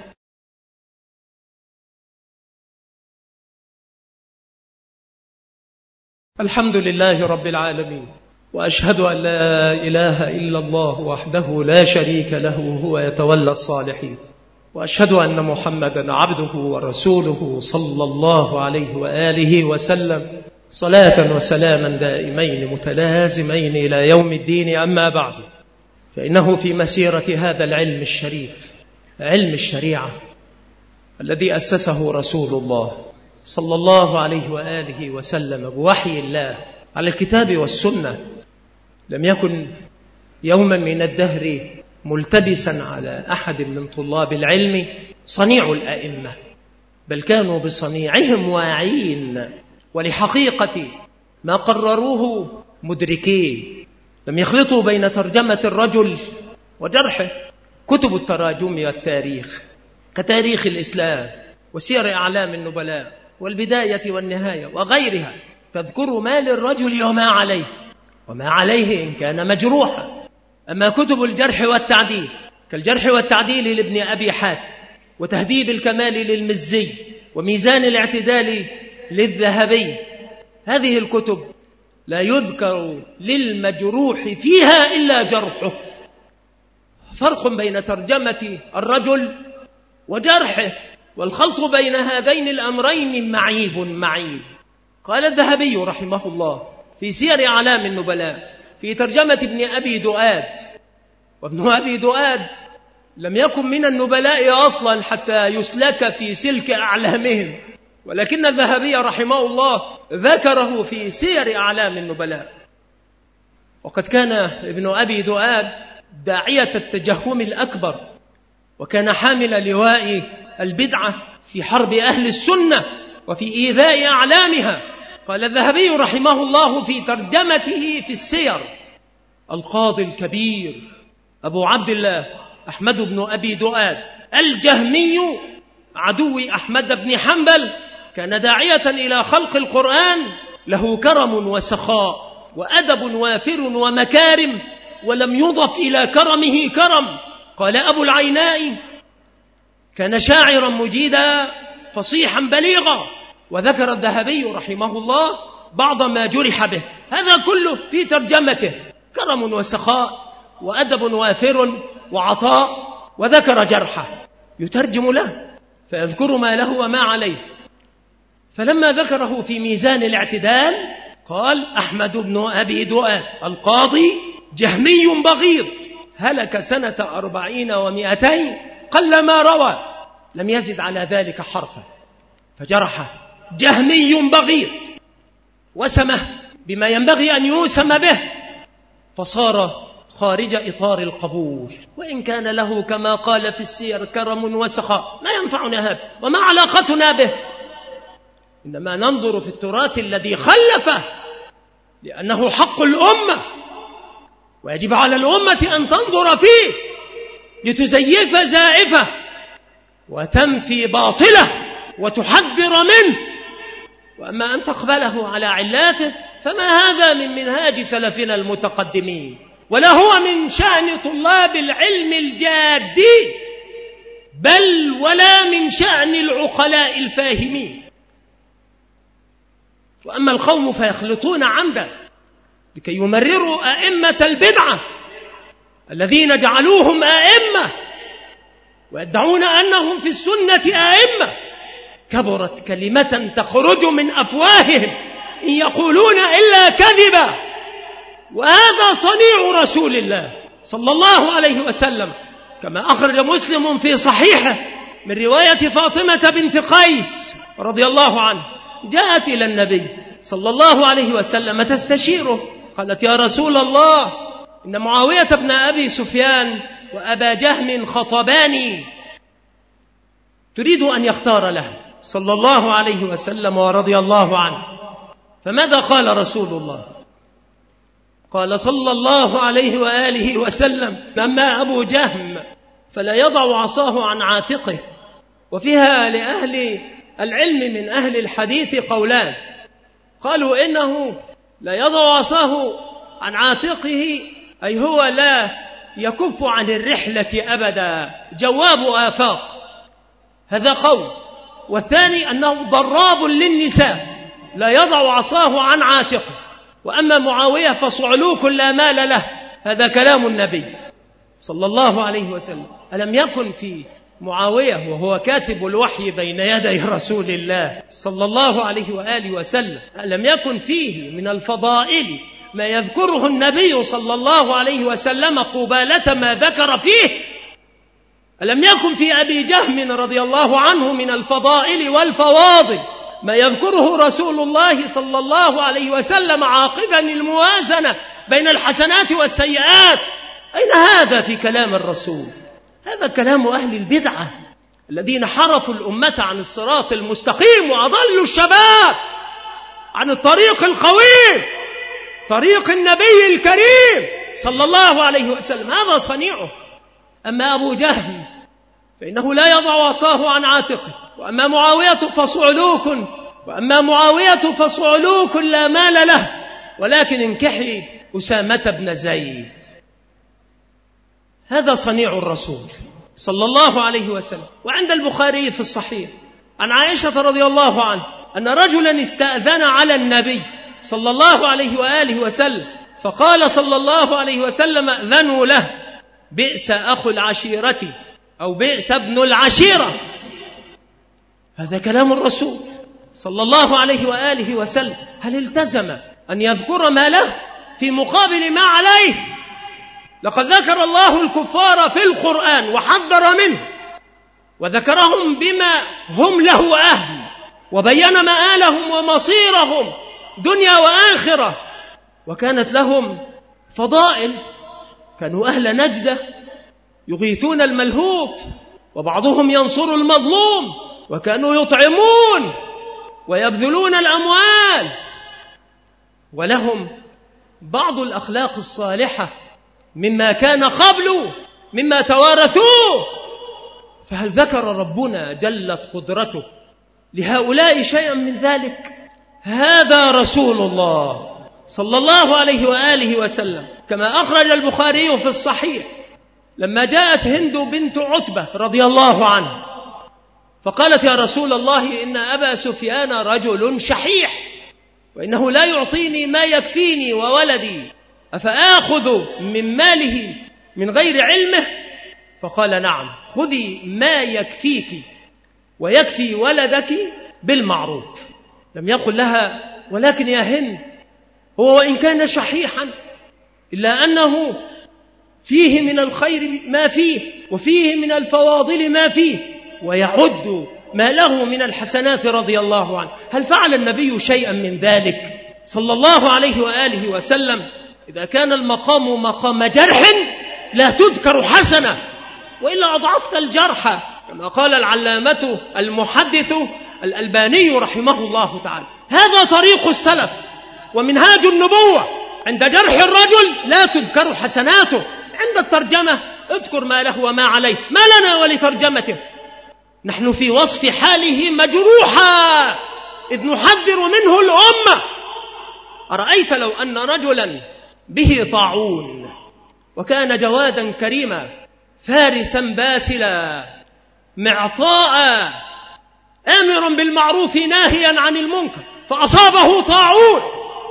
الحمد لله رب العالمين، وأشهد أن لا إله إلا الله وحده لا شريك له هو يتولى الصالحين، وأشهد أن محمدا عبده ورسوله صلى الله عليه وآله وسلم، صلاة وسلاما دائمين متلازمين إلى يوم الدين. أما بعد، فإنه في مسيرة هذا العلم الشريف، علم الشريعة الذي أسسه رسول الله صلى الله عليه وآله وسلم بوحي الله على الكتاب والسنة، لم يكن يوما من الدهر ملتبسا على أحد من طلاب العلم صنيع الأئمة، بل كانوا بصنيعهم واعين ولحقيقة ما قرروه مدركين. لم يخلطوا بين ترجمة الرجل وجرحه. كتب التراجم والتاريخ كتاريخ الإسلام وسير أعلام النبلاء والبداية والنهاية وغيرها تذكر ما للرجل وما عليه وما عليه إن كان مجروحا. أما كتب الجرح والتعديل كالجرح والتعديل لابن أبي حاتم، وتهذيب الكمال للمزي، وميزان الاعتدال للذهبي، هذه الكتب لا يذكر للمجروح فيها إلا جرحه. فرق بين ترجمة الرجل وجرحه، والخلط بين هذين الأمرين معيب معيب. قال الذهبي رحمه الله في سير أعلام النبلاء في ترجمة ابن أبي دؤاد، وابن أبي دؤاد لم يكن من النبلاء أصلا حتى يسلك في سلك أعلامهم، ولكن الذهبي رحمه الله ذكره في سير أعلام النبلاء. وقد كان ابن أبي دؤاد داعية التجهم الأكبر، وكان حامل لواء البدعة في حرب أهل السنة وفي إيذاء أعلامها. قال الذهبي رحمه الله في ترجمته في السير: القاضي الكبير أبو عبد الله أحمد بن أبي دؤاد الجهمي عدو أحمد بن حنبل كان داعية إلى خلق القرآن، له كرم وسخاء وأدب وافر ومكارم، ولم يضف إلى كرمه كرم. قال أبو العيناء: كان شاعرا مجيدا فصيحا بليغا. وذكر الذهبي رحمه الله بعض ما جرح به، هذا كله في ترجمته: كرم وسخاء وأدب وافر وعطاء. وذكر جرحه يترجم له فيذكر ما له وما عليه. فلما ذكره في ميزان الاعتدال قال: أحمد بن أبي دؤاد القاضي جهمي بغيض، هلك سنة أربعين ومئتين، قل ما روى، لم يزد على ذلك حرفا. فجرحه: جهمي بغيض، وسمه بما ينبغي أن يوسم به، فصار خارج إطار القبول، وإن كان له كما قال في السير كرم وسخاء. ما ينفعنا هذا، وما علاقتنا به؟ إنما ننظر في التراث الذي خلفه، لأنه حق الأمة، ويجب على الأمة أن تنظر فيه لتزيف زائفه وتنفي باطله وتحذر منه. وأما أن تقبله على علاته فما هذا من منهاج سلفنا المتقدمين، ولا هو من شأن طلاب العلم الجادين، بل ولا من شأن العقلاء الفاهمين. وأما القوم فيخلطون عمدا لكي يمرروا أئمة البدعة الذين جعلوهم أئمة ويدعون أنهم في السنة أئمة. كبرت كلمة تخرج من أفواههم إن يقولون إلا كذبا، وهذا صنيع رسول الله صلى الله عليه وسلم، كما أخرج مسلم في صحيحه من رواية فاطمة بنت قيس رضي الله عنه، جاءت إلى النبي صلى الله عليه وسلم تستشيره، قالت: يا رسول الله، إن معاوية بن أبي سفيان وأبا جهم خطباني، تريد أن يختار له صلى الله عليه وسلم ورضي الله عنه. فماذا قال رسول الله؟ قال صلى الله عليه وآله وسلم: أما أبو جهم فلا يضع عصاه عن عاتقه. وفيها لأهل العلم من أهل الحديث قولان، قالوا إنه لا يضع عصاه عن عاتقه أي هو لا يكف عن الرحلة أبدا، جواب آفاق، هذا قول. والثاني أنه ضراب للنساء، لا يضع عصاه عن عاتقه. وأما معاوية فصعلوك لا مال له، هذا كلام النبي صلى الله عليه وسلم. ألم يكن في معاوية وهو كاتب الوحي بين يدي رسول الله صلى الله عليه وآله وسلم، ألم يكن فيه من الفضائل ما يذكره النبي صلى الله عليه وسلم قبالة ما ذكر فيه؟ ألم يكن في أبي جهم رضي الله عنه من الفضائل والفواضل ما يذكره رسول الله صلى الله عليه وسلم عاقبا الموازنة بين الحسنات والسيئات؟ أين هذا في كلام الرسول؟ هذا كلام أهل البدعة الذين حرفوا الأمة عن الصراط المستقيم وأضلوا الشباب عن الطريق القويم، طريق النبي الكريم صلى الله عليه وسلم. هذا صنيعه. أما أبو جهم فإنه لا يضع عصاه عن عاتقه، وأما معاوية فصعلوك وأما معاوية فصعلوك لا مال له، ولكن انكحي أسامة بن زيد. هذا صنيع الرسول صلى الله عليه وسلم. وعند البخاري في الصحيح عن عائشة رضي الله عنه أن رجلا استأذن على النبي صلى الله عليه وآله وسلم، فقال صلى الله عليه وسلم: أذنوا له، بئس أخو العشيرة أو بئس ابن العشيرة. هذا كلام الرسول صلى الله عليه وآله وسلم. هل التزم أن يذكر ما له في مقابل ما عليه؟ لقد ذكر الله الكفار في القرآن وحذر منه، وذكرهم بما هم له أهل، وبين مآلهم ومصيرهم دنيا وآخرة، وكانت لهم فضائل. كانوا أهل نجدة يغيثون الملهوف، وبعضهم ينصر المظلوم، وكانوا يطعمون ويبذلون الأموال، ولهم بعض الأخلاق الصالحة مما كان قبله، مما توارثوه. فهل ذكر ربنا جلت قدرته لهؤلاء شيئا من ذلك؟ هذا رسول الله صلى الله عليه وآله وسلم، كما أخرج البخاري في الصحيح لما جاءت هند بنت عتبة رضي الله عنه فقالت: يا رسول الله، إن أبا سفيان رجل شحيح، وإنه لا يعطيني ما يكفيني وولدي، أفآخذ من ماله من غير علمه؟ فقال: نعم، خذي ما يكفيك ويكفي ولدك بالمعروف. لم يقل لها: ولكن يا هند، هو وإن كان شحيحا إلا أنه فيه من الخير ما فيه، وفيه من الفواضل ما فيه، ويعد ما له من الحسنات رضي الله عنه. هل فعل النبي شيئا من ذلك صلى الله عليه وآله وسلم؟ إذا كان المقام مقام جرح لا تذكر حسنة، وإلا أضعفت الجرح، كما قال العلامة المحدث الألباني رحمه الله تعالى. هذا طريق السلف ومنهاج النبوة. عند جرح الرجل لا تذكر حسناته، عند الترجمة اذكر ما له وما عليه، ما لنا ولترجمته. نحن في وصف حاله مجروحا إذ نحذر منه الأمة. أرأيت لو أن رجلا به طاعون وكان جوادا كريما فارسا باسلا معطاء آمرا بالمعروف ناهيا عن المنكر، فأصابه طاعون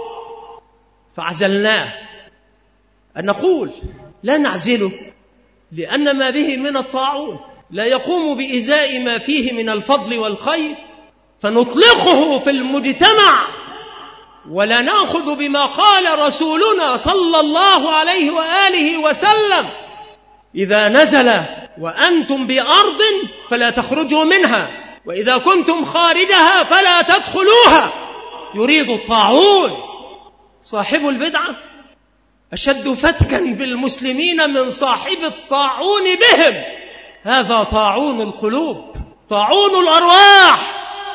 فعزلناه، أن نقول لا نعزله لأن ما به من الطاعون لا يقوم بإزاء ما فيه من الفضل والخير، فنطلقه في المجتمع ولا نأخذ بما قال رسولنا صلى الله عليه وآله وسلم: إذا نزل وأنتم بأرض فلا تخرجوا منها، وإذا كنتم خارجها فلا تدخلوها. يريد الطاعون. صاحب البدعة أشد فتكا بالمسلمين من صاحب الطاعون بهم. هذا طاعون القلوب، طاعون الأرواح،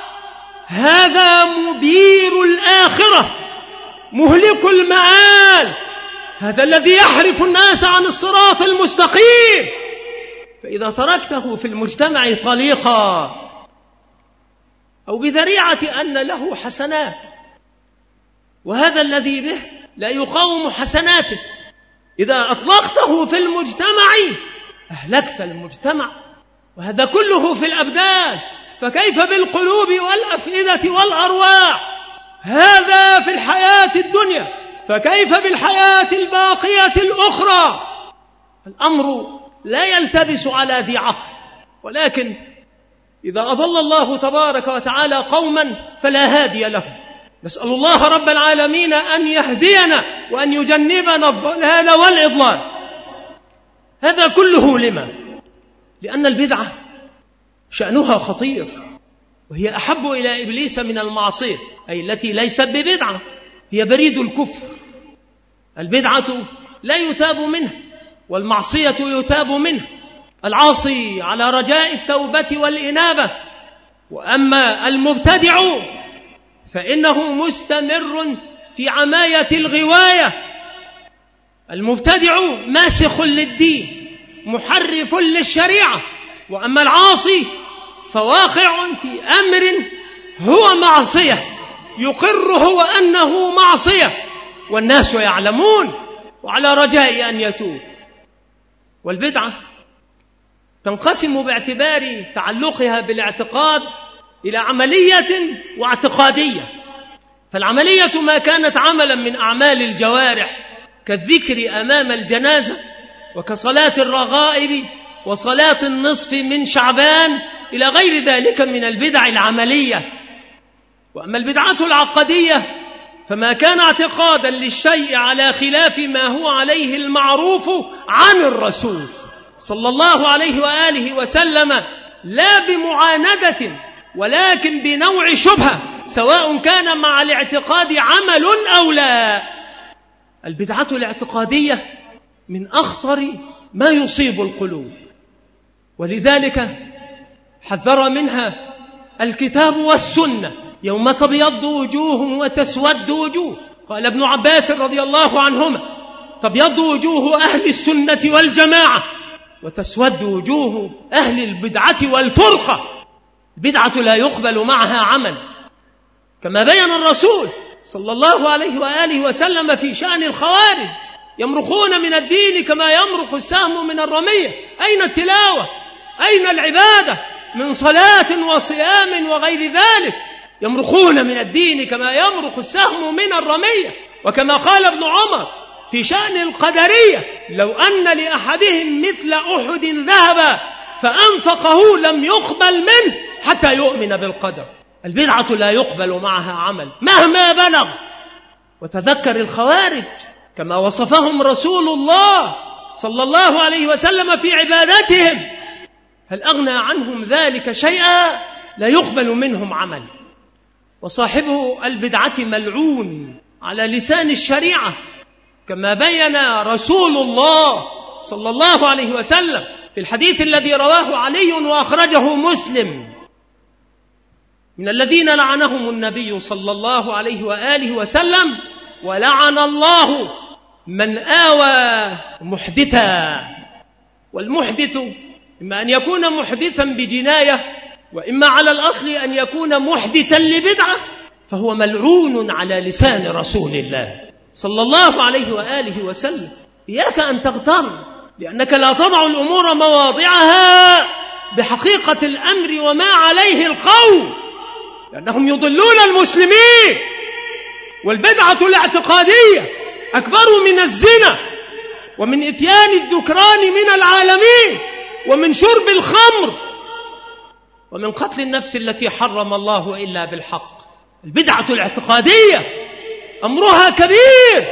هذا مبير الآخرة، مهلك المآل، هذا الذي يحرف الناس عن الصراط المستقيم. فإذا تركته في المجتمع طليقا أو بذريعة أن له حسنات، وهذا الذي به لا يقاوم حسناته، إذا أطلقته في المجتمع أهلكت المجتمع، وهذا كله في الأبدان، فكيف بالقلوب والأفئدة والأرواح؟ هذا في الحياة الدنيا، فكيف بالحياة الباقية الأخرى؟ الأمر لا يلتبس على ذي عقل، ولكن إذا أضل الله تبارك وتعالى قوما فلا هادي لهم. نسأل الله رب العالمين أن يهدينا وأن يجنبنا الضلال والإضلال. هذا كله لما؟ لأن البدعة شأنها خطير، وهي أحب إلى إبليس من المعصية، أي التي ليست ببدعة، هي بريد الكفر. البدعة لا يتاب منها، والمعصية يتاب منها. العاصي على رجاء التوبة والإنابة، وأما المبتدع فإنه مستمر في عماية الغواية. المبتدع ماسخ للدين محرف للشريعة، وأما العاصي فواقع في أمر هو معصية، يقر هو أنه معصية، والناس يعلمون، وعلى رجاء أن يتوب. والبدعة تنقسم باعتبار تعلقها بالاعتقاد إلى عملية واعتقادية. فالعملية ما كانت عملا من أعمال الجوارح كالذكر أمام الجنازة، وكصلاة الرغائب وصلاة النصف من شعبان إلى غير ذلك من البدع العملية. وأما البدعة العقدية فما كان اعتقادا للشيء على خلاف ما هو عليه المعروف عن الرسول صلى الله عليه وآله وسلم، لا بمعاندة ولكن بنوع شبهة، سواء كان مع الاعتقاد عمل أو لا. البدعة الاعتقادية من أخطر ما يصيب القلوب، ولذلك حذر منها الكتاب والسنة. يوم تبيض وجوه وتسود وجوه، قال ابن عباس رضي الله عنهما: تبيض وجوه أهل السنة والجماعة وتسود وجوه أهل البدعة والفرقة. البدعة لا يقبل معها عمل، كما بين الرسول صلى الله عليه وآله وسلم في شأن الخوارج: يمرقون من الدين كما يمرق السهم من الرمية. أين التلاوة؟ أين العبادة من صلاة وصيام وغير ذلك؟ يمرقون من الدين كما يمرق السهم من الرمية. وكما قال ابن عمر في شأن القدرية: لو أن لأحدهم مثل أحد ذهبا فأنفقه لم يقبل منه حتى يؤمن بالقدر. البدعة لا يقبل معها عمل مهما بلغ. وتذكر الخوارج كما وصفهم رسول الله صلى الله عليه وسلم في عبادتهم، هل أغنى عنهم ذلك شيئا؟ لا يقبل منهم عمل. وصاحبه البدعة ملعون على لسان الشريعة، كما بين رسول الله صلى الله عليه وسلم في الحديث الذي رواه علي وأخرجه مسلم: من الذين لعنهم النبي صلى الله عليه وآله وسلم: ولعن الله من آوى محدثا. والمحدث إما أن يكون محدثا بجناية، وإما على الأصل أن يكون محدثا لبدعة، فهو ملعون على لسان رسول الله صلى الله عليه وآله وسلم. إياك أن تغتر، لأنك لا تضع الأمور مواضعها بحقيقة الأمر وما عليه القول، لأنهم يضلون المسلمين. والبدعة الاعتقادية أكبر من الزنا ومن إتيان الذكران من العالمين ومن شرب الخمر ومن قتل النفس التي حرم الله إلا بالحق. البدعة الاعتقادية أمرها كبير،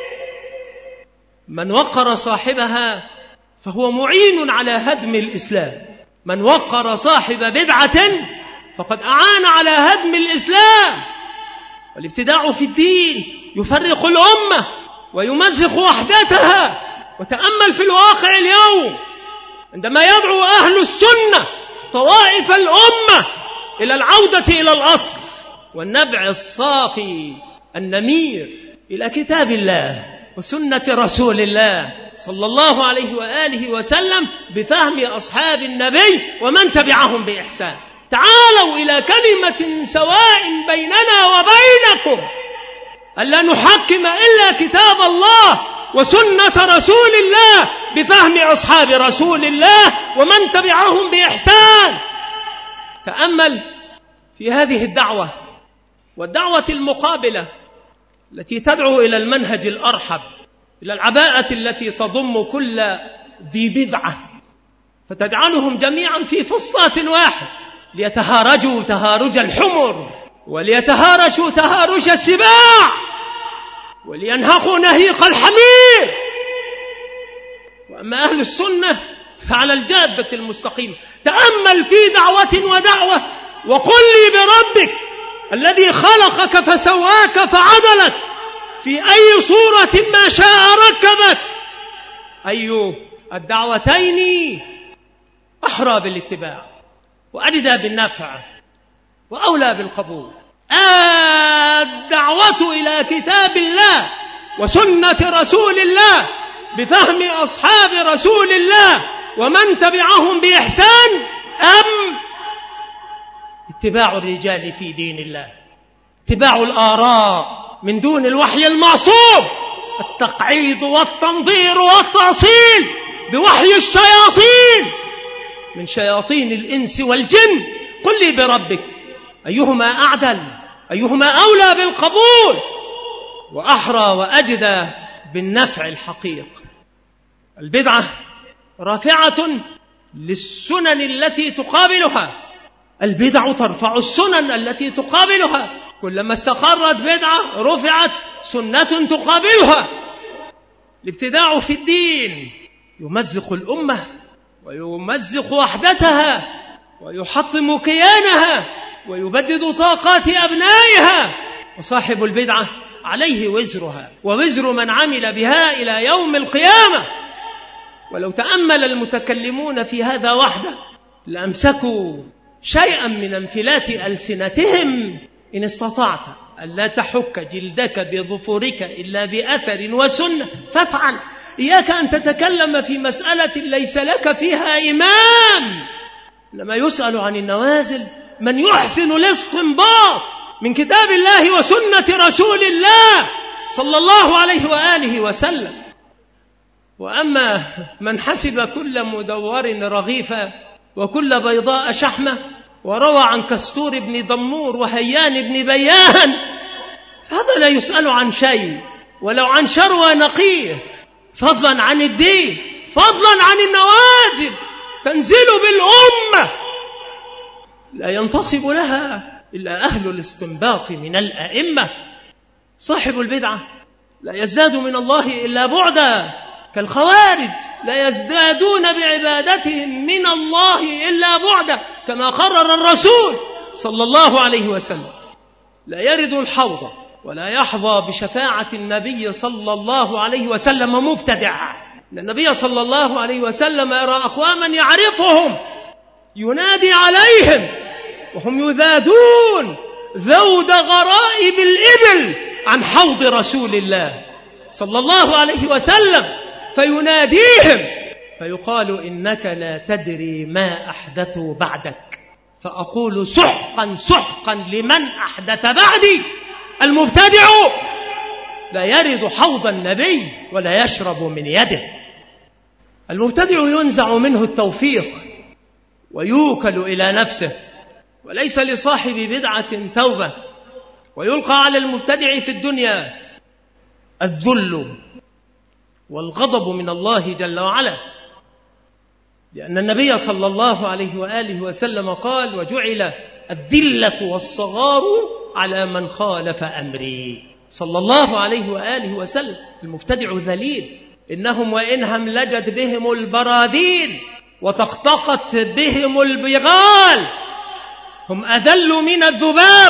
من وقر صاحبها فهو معين على هدم الإسلام. من وقر صاحب بدعة فقد أعان على هدم الإسلام. والابتداع في الدين يفرق الأمة ويمزق وحدتها. وتأمل في الواقع اليوم عندما يدعو أهل السنة طوائف الأمة إلى العودة إلى الأصل والنبع الصافي النمير إلى كتاب الله وسنة رسول الله صلى الله عليه وآله وسلم بفهم أصحاب النبي ومن تبعهم بإحسان. تعالوا إلى كلمة سواء بيننا وبينكم ألا نحكم إلا كتاب الله وسنة رسول الله بفهم أصحاب رسول الله ومن تبعهم بإحسان. تأمل في هذه الدعوة والدعوة المقابلة التي تدعو إلى المنهج الأرحب، إلى العباءة التي تضم كل ذي بدعة فتجعلهم جميعا في فصلة واحد ليتهارجوا تهارج الحمر وليتهارشوا تهارج السباع ولينهقوا نهيق الحمير. وأما أهل السنة فعلى الجادة المستقيم. تأمل في دعوة ودعوة وقل لي بربك الذي خلقك فسواك فعدلك في أي صورة ما شاء ركبك، أي الدعوتين أحرى بالاتباع وأجدى بالنفع وأولى بالقبول؟ الدعوة إلى كتاب الله وسنة رسول الله بفهم أصحاب رسول الله ومن تبعهم بإحسان، أم اتباع الرجال في دين الله، اتباع الآراء من دون الوحي المعصوم، التقعيد والتنظير والتأصيل بوحي الشياطين من شياطين الإنس والجن؟ قل لي بربك أيهما أعدل، أيهما أولى بالقبول وأحرى وأجدى بالنفع الحقيقي؟ البدعة رافعة للسنن التي تقابلها. البدع ترفع السنن التي تقابلها، كلما استقرت بدعة رفعت سنة تقابلها. الابتداع في الدين يمزق الأمة ويمزق وحدتها ويحطم كيانها ويبدد طاقات أبنائها، وصاحب البدعة عليه وزرها ووزر من عمل بها إلى يوم القيامة. ولو تأمل المتكلمون في هذا وحده لأمسكوا شيئا من انفلات ألسنتهم. إن استطعت ألا تحك جلدك بظفرك إلا بأثر وسنة فافعل. إياك أن تتكلم في مسألة ليس لك فيها إمام، لما يسأل عن النوازل من يحسن الاستنباط من كتاب الله وسنة رسول الله صلى الله عليه وآله وسلم. وأما من حسب كل مدور رغيفا وكل بيضاء شحمة وروى عن كستور بن دمور وهيان بن بيان، فهذا لا يسأل عن شيء ولو عن شروى نقيه، فضلا عن الدين، فضلا عن النوازل تنزل بالأمة لا ينتصب لها إلا أهل الاستنباط من الأئمة. صاحب البدعة لا يزداد من الله إلا بعدا، كالخوارج لا يزدادون بعبادتهم من الله إلا بعدا، كما قرر الرسول صلى الله عليه وسلم. لا يرد الحوض ولا يحظى بشفاعة النبي صلى الله عليه وسلم مبتدع. النبي صلى الله عليه وسلم يرى أقواما يعرفهم ينادي عليهم وهم يذادون ذود غرائب الإبل عن حوض رسول الله صلى الله عليه وسلم، فيناديهم فيقال إنك لا تدري ما أحدثوا بعدك، فأقول سحقا سحقا لمن أحدث بعدي. المبتدع لا يرد حوض النبي ولا يشرب من يده. المبتدع ينزع منه التوفيق ويوكل إلى نفسه، وليس لصاحب بدعة توبة. ويلقى على المبتدع في الدنيا الذل والغضب من الله جل وعلا، لأن النبي صلى الله عليه وآله وسلم قال وجعل الذلة والصغار على من خالف أمري صلى الله عليه وآله وسلم. المبتدع ذليل، إنهم وإن هملجت بهم البراذين وتقطقت بهم البغال هم أذل من الذباب.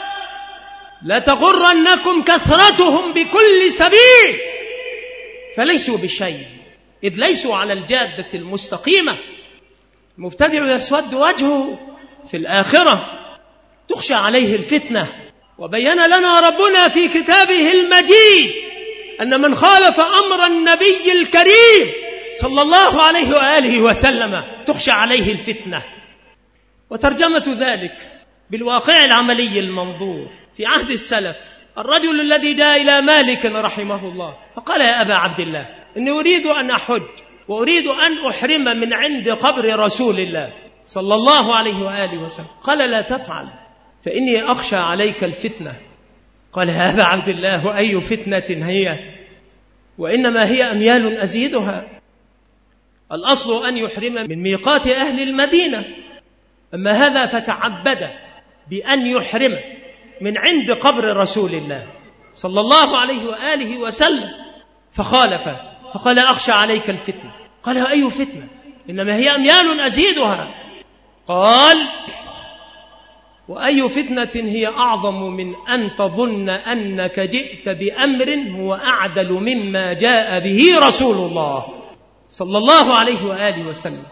لا تغرنكم كثرتهم بكل سبيل، فليسوا بشيء إذ ليسوا على الجادة المستقيمة. المبتدع يسود وجهه في الآخرة، تخشى عليه الفتنة. وبين لنا ربنا في كتابه المجيد أن من خالف أمر النبي الكريم صلى الله عليه وآله وسلم تخشى عليه الفتنة. وترجمة ذلك بالواقع العملي المنظور في عهد السلف، الرجل الذي جاء إلى مالك رحمه الله فقال يا أبا عبد الله إني أريد أن أحج وأريد أن أحرم من عند قبر رسول الله صلى الله عليه وآله وسلم. قال لا تفعل فإني أخشى عليك الفتنة. قال يا أبا عبد الله وأي فتنة هي؟ وإنما هي أميال أزيدها. الأصل أن يحرم من ميقات أهل المدينة، أما هذا فتعبد بأن يحرم من عند قبر رسول الله صلى الله عليه وآله وسلم فخالف، فقال أخشى عليك الفتنة. قال أي فتنة؟ إنما هي أميال أزيدها. قال وأي فتنة هي أعظم من أن تظن أنك جئت بأمر هو أعدل مما جاء به رسول الله صلى الله عليه وآله وسلم.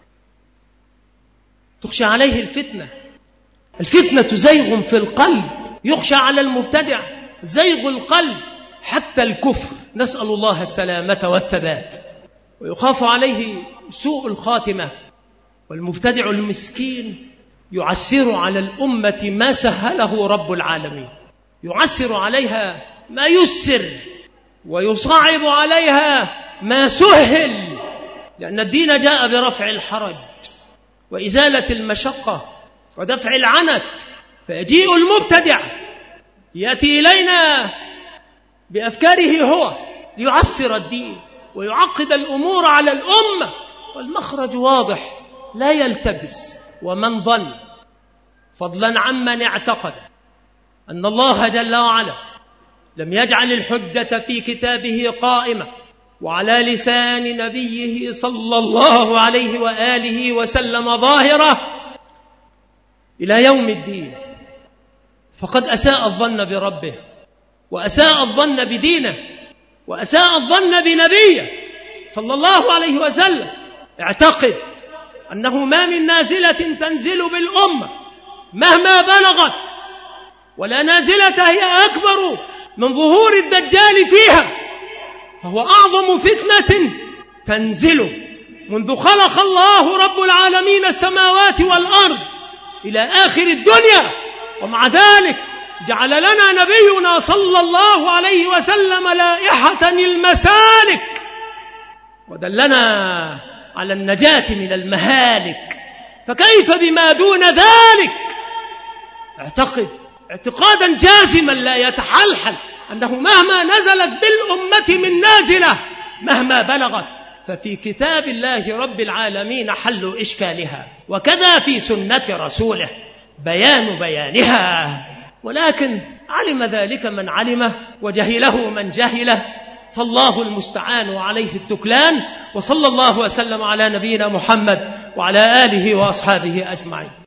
تخشى عليه الفتنة. الفتنة زيغ في القلب، يخشى على المبتدع زيغ القلب حتى الكفر، نسأل الله السلامة والثبات. ويخاف عليه سوء الخاتمة. والمبتدع المسكين يعسر على الأمة ما سهله رب العالمين، يعسر عليها ما يسر ويصعب عليها ما سهل، لأن الدين جاء برفع الحرج وإزالة المشقة ودفع العنت. فيجيء المبتدع يأتي إلينا بأفكاره هو ليعسر الدين ويعقد الأمور على الأمة، والمخرج واضح لا يلتبس. ومن ظن فضلا عمن اعتقد أن الله جل وعلا لم يجعل الحجة في كتابه قائمة وعلى لسان نبيه صلى الله عليه وآله وسلم ظاهرة إلى يوم الدين، فقد أساء الظن بربه، وأساء الظن بدينه، وأساء الظن بنبيه صلى الله عليه وسلم. اعتقد أنه ما من نازلة تنزل بالأمة مهما بلغت، ولا نازلة هي أكبر من ظهور الدجال فيها، فهو أعظم فتنة تنزل منذ خلق الله رب العالمين السماوات والأرض إلى آخر الدنيا. ومع ذلك جعل لنا نبينا صلى الله عليه وسلم لائحة المسالك، ودلنا على النجاة من المهالك، فكيف بما دون ذلك؟ اعتقد اعتقادا جازما لا يتحلحل أنه مهما نزلت بالأمة من نازلة مهما بلغت ففي كتاب الله رب العالمين حل إشكالها، وكذا في سنة رسوله بيان بيانها. ولكن علم ذلك من علمه وجهله من جهله، فالله المستعان وعليه التكلان. وصلى الله وسلم على نبينا محمد وعلى آله وأصحابه أجمعين.